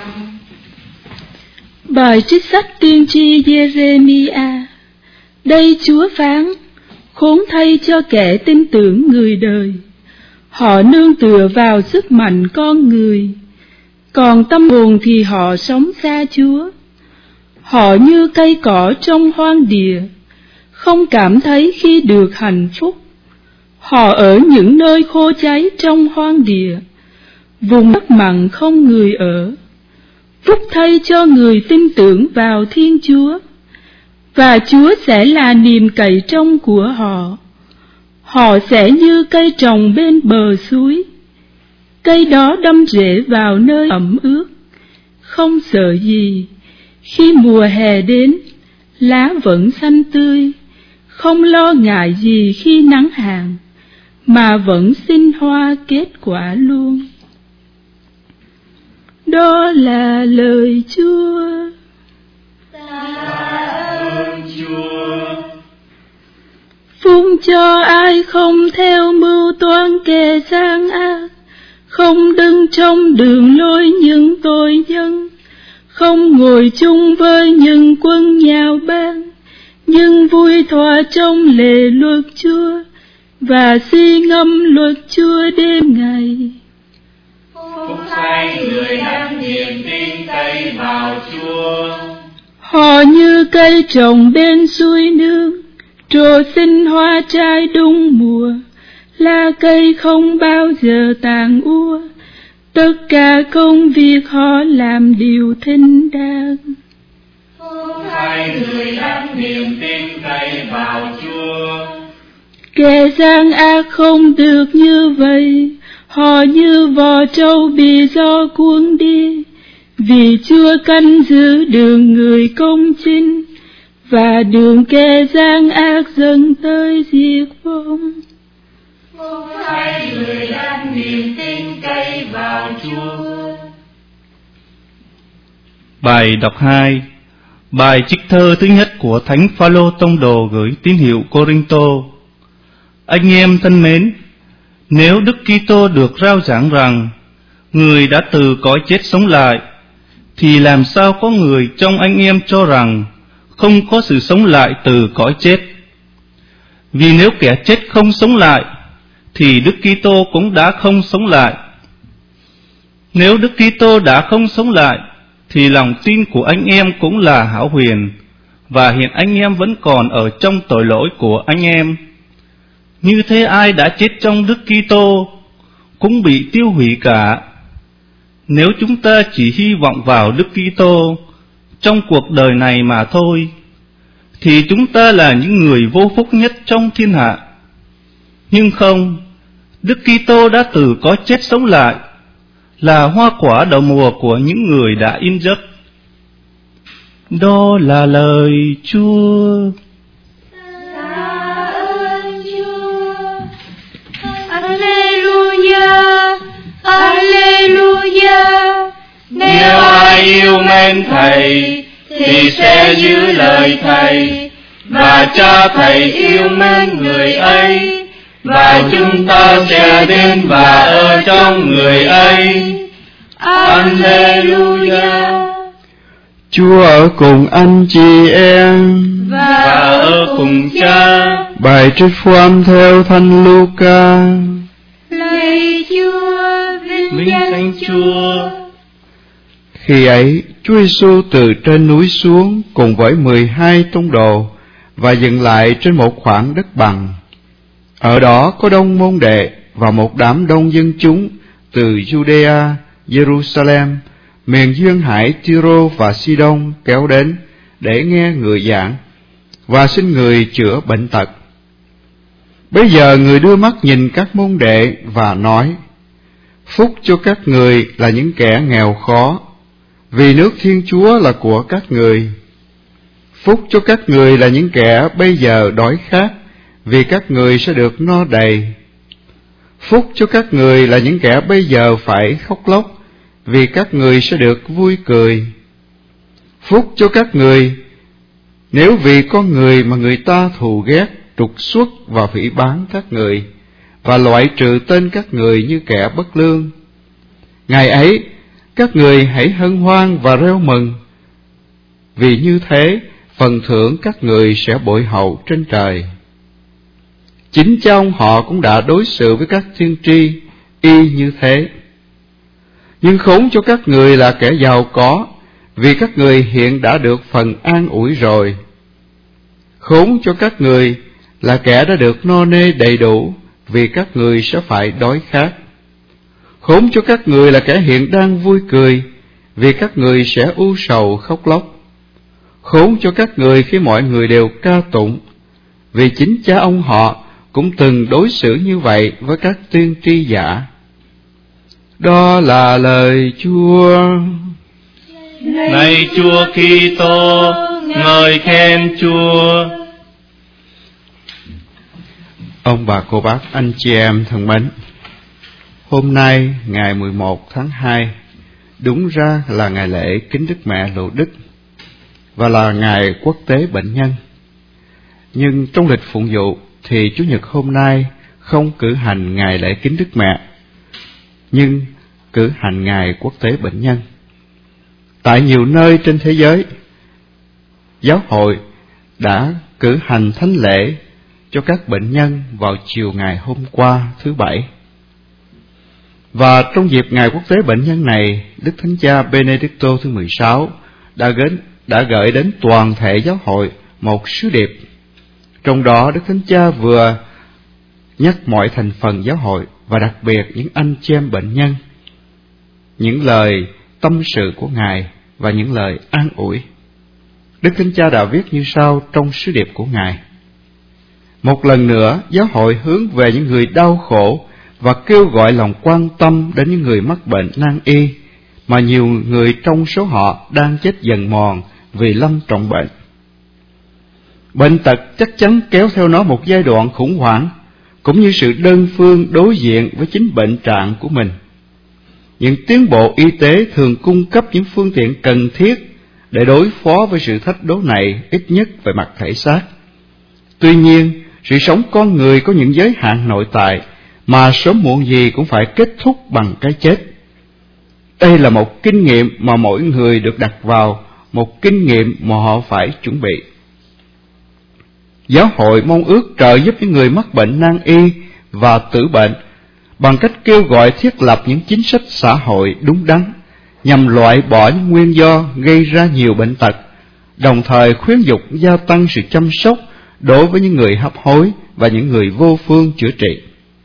Bài trích sách tiên tri Giê-rê-mi-a. Đây Chúa phán: khốn thay cho kẻ tin tưởng người đời, họ nương tựa vào sức mạnh con người, còn tâm hồn thì họ sống xa Chúa. Họ như cây cỏ trong hoang địa, không cảm thấy khi được hạnh phúc. Họ ở những nơi khô cháy trong hoang địa, vùng đất mặn không người ở. Phúc thay cho người tin tưởng vào Thiên Chúa, và Chúa sẽ là niềm cậy trông của họ. Họ sẽ như cây trồng bên bờ suối, cây đó đâm rễ vào nơi ẩm ướt, không sợ gì. Khi mùa hè đến, lá vẫn xanh tươi, không lo ngại gì khi nắng hạn, mà vẫn sinh hoa kết quả luôn. Đó là lời Chúa. Tạ ơn Chúa. Phúc cho ai không theo mưu toan kẻ gian ác, không đứng trong đường lối những tội nhân, không ngồi chung với những quân nhạo báng, nhưng vui thỏa trong lề luật Chúa, và suy ngẫm luật Chúa đêm ngày. Phúc thay người đang niềm tin cậy vào Chúa. Họ như cây trồng bên suối nước, trổ sinh hoa trái đúng mùa, lá cây không bao giờ tàn úa. Tất cả công việc họ làm đều thinh đáng. Phúc thay người đang niềm tin cậy vào Chúa. Kẻ gian ác không được như vậy, họ như vò trâu bị gió cuốn đi, vì Chúa canh giữ đường người công chính, và đường kẻ gian ác dần tới diệt vong. Phúc thay người đang niềm tin cậy vào Chúa. Bài đọc 2. Bài trích thơ thứ nhất của Thánh Phaolô tông đồ gửi tín hữu Cô-rinh-tô. Anh em thân mến, nếu Đức Kitô được rao giảng rằng người đã từ cõi chết sống lại, thì làm sao có người trong anh em cho rằng không có sự sống lại từ cõi chết? Vì nếu kẻ chết không sống lại, thì Đức Kitô cũng đã không sống lại. Nếu Đức Kitô đã không sống lại, thì lòng tin của anh em cũng là hão huyền, và hiện anh em vẫn còn ở trong tội lỗi của anh em. Như thế ai đã chết trong Đức Kitô cũng bị tiêu hủy cả. Nếu chúng ta chỉ hy vọng vào Đức Kitô trong cuộc đời này mà thôi, thì chúng ta là những người vô phúc nhất trong thiên hạ. Nhưng không, Đức Kitô đã từ cõi chết sống lại, là hoa quả đầu mùa của những người đã yên giấc. Đó là lời Chúa. Tạ ơn Chúa. Alleluia, Alleluia. Nếu ai yêu mến Thầy thì sẽ giữ lời Thầy, và Cha Thầy yêu mến người ấy, và chúng ta sẽ đến và ở trong người ấy. Alleluia. Chúa ở cùng anh chị em và ở cùng Cha. Bài trích phúc âm theo Thánh Luca. Lạy Chúa, vinh danh Chúa. Khi ấy, Chúa Giêsu từ trên núi xuống cùng với 12 tông đồ và dừng lại trên một khoảng đất bằng. Ở đó có đông môn đệ và một đám đông dân chúng từ Judea, Jerusalem, miền duyên hải Tyro và Sidon kéo đến để nghe người giảng và xin người chữa bệnh tật. Bây giờ người đưa mắt nhìn các môn đệ và nói: Phúc cho các người là những kẻ nghèo khó, vì nước Thiên Chúa là của các người. Phúc cho các người là những kẻ bây giờ đói khát, vì các người sẽ được no đầy. Phúc cho các người là những kẻ bây giờ phải khóc lóc, vì các người sẽ được vui cười. Phúc cho các người nếu vì con người mà người ta thù ghét, trục xuất và phỉ báng các người, và loại trừ tên các người như kẻ bất lương. Ngày ấy, các người hãy hân hoan và reo mừng, vì như thế phần thưởng các người sẽ bội hậu trên trời. Chính cha ông họ cũng đã đối xử với các tiên tri y như thế. Nhưng khốn cho các người là kẻ giàu có, vì các người hiện đã được phần an ủi rồi. Khốn cho các người là kẻ đã được no nê đầy đủ, vì các người sẽ phải đói khát. Khốn cho các người là kẻ hiện đang vui cười, vì các người sẽ u sầu khóc lóc. Khốn cho các người khi mọi người đều ca tụng, vì chính cha ông họ cũng từng đối xử như vậy với các tiên tri giả. Đó là lời Chúa. Này Chúa Kitô, ngợi khen Chúa. Ông bà cô bác anh chị em thân mến, hôm nay ngày 11 tháng 2 đúng ra là ngày lễ kính Đức Mẹ Lộ Đức và là ngày quốc tế bệnh nhân. Nhưng trong lịch phụng vụ thì Chủ nhật hôm nay không cử hành ngày lễ kính Đức Mẹ, nhưng cử hành ngày quốc tế bệnh nhân. Tại nhiều nơi trên thế giới, giáo hội đã cử hành thánh lễ cho các bệnh nhân vào chiều ngày hôm qua thứ Bảy. Và trong dịp ngày quốc tế bệnh nhân này, Đức Thánh Cha Benedicto thứ 16 đã gửi đến toàn thể giáo hội một sứ điệp. Trong đó Đức Thánh Cha vừa nhắc mọi thành phần giáo hội và đặc biệt những anh chị em bệnh nhân, những lời tâm sự của Ngài và những lời an ủi. Đức Thánh Cha đã viết như sau trong sứ điệp của Ngài: một lần nữa, giáo hội hướng về những người đau khổ và kêu gọi lòng quan tâm đến những người mắc bệnh nan y, mà nhiều người trong số họ đang chết dần mòn vì lâm trọng bệnh. Bệnh tật chắc chắn kéo theo nó một giai đoạn khủng hoảng, cũng như sự đơn phương đối diện với chính bệnh trạng của mình. Những tiến bộ y tế thường cung cấp những phương tiện cần thiết để đối phó với sự thách đố này, ít nhất về mặt thể xác. Tuy nhiên, sự sống con người có những giới hạn nội tại mà sớm muộn gì cũng phải kết thúc bằng cái chết. Đây là một kinh nghiệm mà mỗi người được đặt vào, một kinh nghiệm mà họ phải chuẩn bị. Giáo hội mong ước trợ giúp những người mắc bệnh nan y và tử bệnh bằng cách kêu gọi thiết lập những chính sách xã hội đúng đắn nhằm loại bỏ những nguyên do gây ra nhiều bệnh tật, đồng thời khuyến dục gia tăng sự chăm sóc đối với những người hấp hối và những người vô phương chữa trị.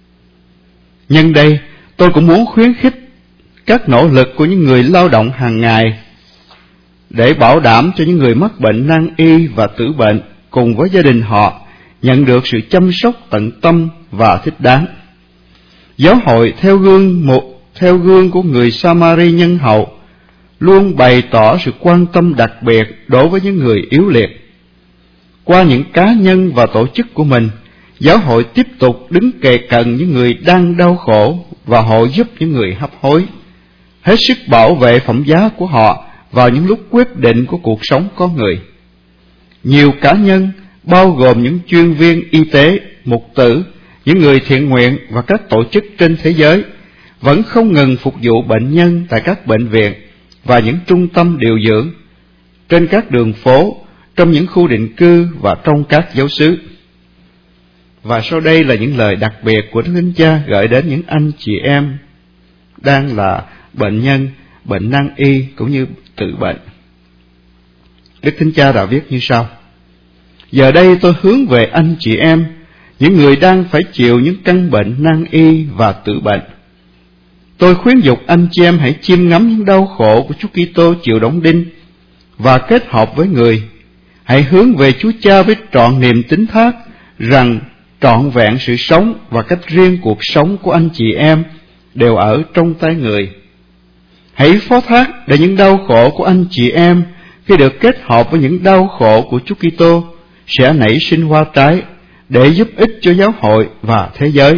Nhân đây, tôi cũng muốn khuyến khích các nỗ lực của những người lao động hàng ngày để bảo đảm cho những người mắc bệnh nan y và tử bệnh cùng với gia đình họ nhận được sự chăm sóc tận tâm và thích đáng. Giáo hội theo gương của người Samari nhân hậu luôn bày tỏ sự quan tâm đặc biệt đối với những người yếu liệt. Qua những cá nhân và tổ chức của mình, giáo hội tiếp tục đứng kề cận những người đang đau khổ và hộ giúp những người hấp hối, hết sức bảo vệ phẩm giá của họ vào những lúc quyết định của cuộc sống con người. Nhiều cá nhân, bao gồm những chuyên viên y tế, mục tử, những người thiện nguyện và các tổ chức trên thế giới, vẫn không ngừng phục vụ bệnh nhân tại các bệnh viện và những trung tâm điều dưỡng, trên các đường phố, trong những khu định cư và trong các giáo xứ. Và sau đây là những lời đặc biệt của Đức Thánh Cha gửi đến những anh chị em đang là bệnh nhân, bệnh nan y cũng như tự bệnh. Đức Thánh Cha đã viết như sau: giờ đây tôi hướng về anh chị em, những người đang phải chịu những căn bệnh nan y và tự bệnh. Tôi khuyến dục anh chị em hãy chiêm ngắm những đau khổ của Chúa Kitô chịu đóng đinh và kết hợp với người. Hãy hướng về Chúa Cha với trọn niềm tín thác rằng trọn vẹn sự sống và cách riêng cuộc sống của anh chị em đều ở trong tay người. Hãy phó thác để những đau khổ của anh chị em khi được kết hợp với những đau khổ của Chúa Kitô sẽ nảy sinh hoa trái để giúp ích cho giáo hội và thế giới.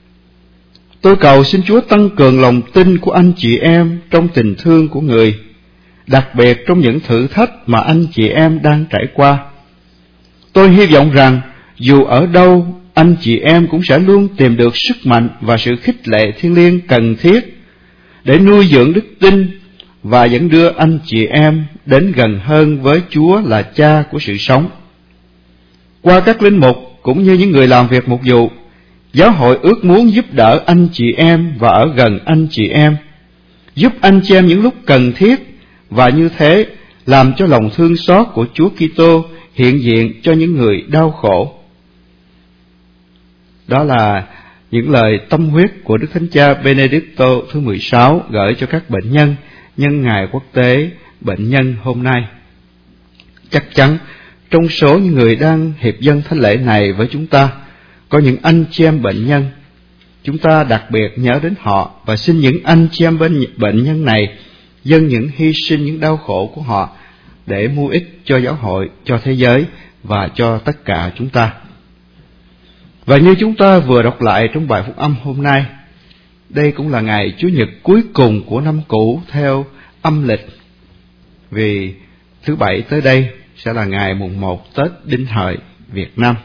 Tôi cầu xin Chúa tăng cường lòng tin của anh chị em trong tình thương của người, đặc biệt trong những thử thách mà anh chị em đang trải qua. Tôi hy vọng rằng dù ở đâu, anh chị em cũng sẽ luôn tìm được sức mạnh và sự khích lệ thiêng liêng cần thiết để nuôi dưỡng đức tin và vẫn đưa anh chị em đến gần hơn với Chúa là Cha của sự sống. Qua các linh mục cũng như những người làm việc mục vụ, giáo hội ước muốn giúp đỡ anh chị em và ở gần anh chị em, giúp anh chị em những lúc cần thiết, và như thế làm cho lòng thương xót của Chúa Kitô hiện diện cho những người đau khổ. Đó là những lời tâm huyết của Đức Thánh Cha Benedicto thứ 16 gửi cho các bệnh nhân nhân ngày quốc tế bệnh nhân hôm nay. Chắc chắn trong số những người đang hiệp dâng thánh lễ này với chúng ta có những anh chị em bệnh nhân. Chúng ta đặc biệt nhớ đến họ và xin những anh chị em bệnh nhân này dâng những hy sinh, những đau khổ của họ để mua ích cho giáo hội, cho thế giới và cho tất cả chúng ta. Và như chúng ta vừa đọc lại trong bài phúc âm hôm nay, đây cũng là ngày Chủ nhật cuối cùng của năm cũ theo âm lịch, vì thứ Bảy tới đây sẽ là ngày mùng 1 Tết Đinh Hợi Việt Nam.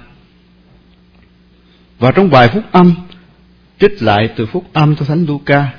Và trong bài phúc âm trích lại từ phúc âm theo Thánh Luca,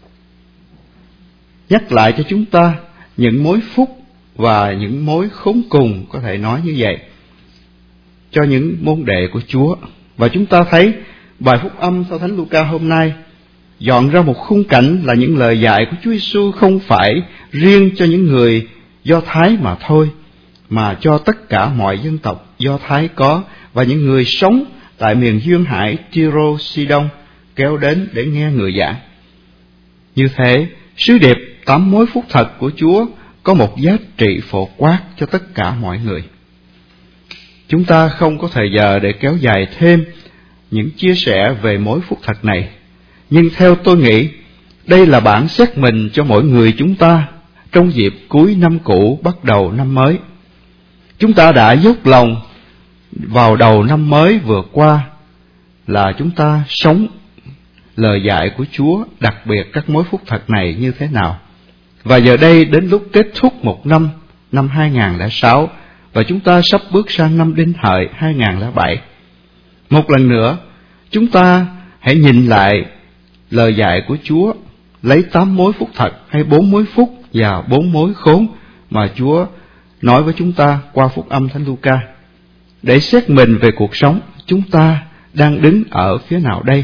nhắc lại cho chúng ta những mối phúc và những mối khốn cùng, có thể nói như vậy, cho những môn đệ của Chúa. Và chúng ta thấy bài phúc âm theo Thánh Luca hôm nay dọn ra một khung cảnh là những lời dạy của Chúa Giêsu không phải riêng cho những người Do Thái mà thôi, mà cho tất cả mọi dân tộc Do Thái có, và những người sống tại miền duyên hải Tyro Sidon kéo đến để nghe người giảng. Như thế, sứ điệp 8 mối phúc thật của Chúa có một giá trị phổ quát cho tất cả mọi người. Chúng ta không có thời giờ để kéo dài thêm những chia sẻ về mối phúc thật này, nhưng theo tôi nghĩ, đây là bản xét mình cho mỗi người chúng ta trong dịp cuối năm cũ bắt đầu năm mới. Chúng ta đã dốc lòng vào đầu năm mới vừa qua là chúng ta sống lời dạy của Chúa, đặc biệt các mối phúc thật này như thế nào. Và giờ đây đến lúc kết thúc một năm, năm 2006, và chúng ta sắp bước sang năm Đinh Hợi 2007. Một lần nữa, chúng ta hãy nhìn lại lời dạy của Chúa, lấy 8 mối phúc thật hay 4 mối phúc và 4 mối khốn mà Chúa nói với chúng ta qua phúc âm Thánh Luca, để xét mình về cuộc sống chúng ta đang đứng ở phía nào đây.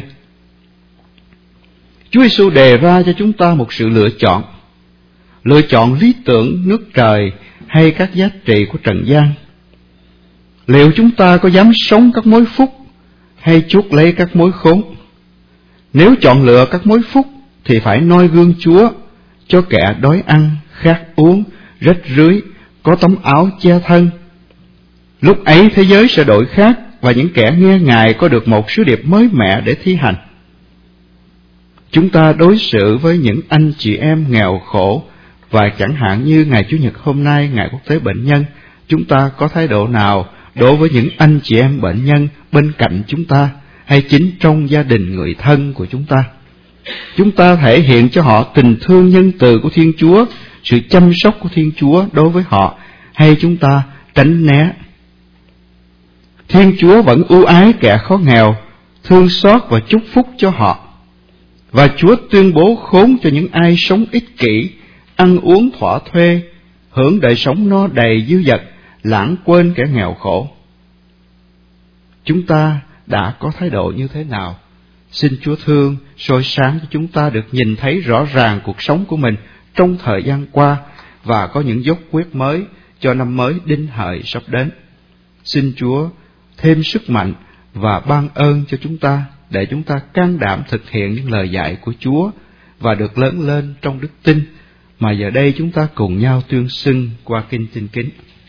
Chúa Giêsu đề ra cho chúng ta một sự lựa chọn lý tưởng nước trời hay các giá trị của trần gian. Liệu chúng ta có dám sống các mối phúc hay chuốc lấy các mối khốn? Nếu chọn lựa các mối phúc thì phải noi gương Chúa, cho kẻ đói ăn, khát uống, rách rưới, có tấm áo che thân. Lúc ấy thế giới sẽ đổi khác, và những kẻ nghe Ngài có được một sứ điệp mới mẻ để thi hành. Chúng ta đối xử với những anh chị em nghèo khổ, và chẳng hạn như ngày Chủ nhật hôm nay, ngày quốc tế bệnh nhân, chúng ta có thái độ nào đối với những anh chị em bệnh nhân bên cạnh chúng ta, hay chính trong gia đình người thân của chúng ta? Chúng ta thể hiện cho họ tình thương nhân từ của Thiên Chúa, sự chăm sóc của Thiên Chúa đối với họ, hay chúng ta tránh né? Thiên Chúa vẫn ưu ái kẻ khó nghèo, thương xót và chúc phúc cho họ. Và Chúa tuyên bố khốn cho những ai sống ích kỷ, ăn uống thỏa thuê, hưởng đời sống no đầy dư dật, lãng quên kẻ nghèo khổ. Chúng ta đã có thái độ như thế nào? Xin Chúa thương soi sáng cho chúng ta được nhìn thấy rõ ràng cuộc sống của mình trong thời gian qua, và có những dốc quyết mới cho năm mới Đinh Hợi sắp đến. Xin Chúa thêm sức mạnh và ban ơn cho chúng ta, để chúng ta can đảm thực hiện những lời dạy của Chúa và được lớn lên trong đức tin mà giờ đây chúng ta cùng nhau tuyên xưng qua kinh Tin Kính.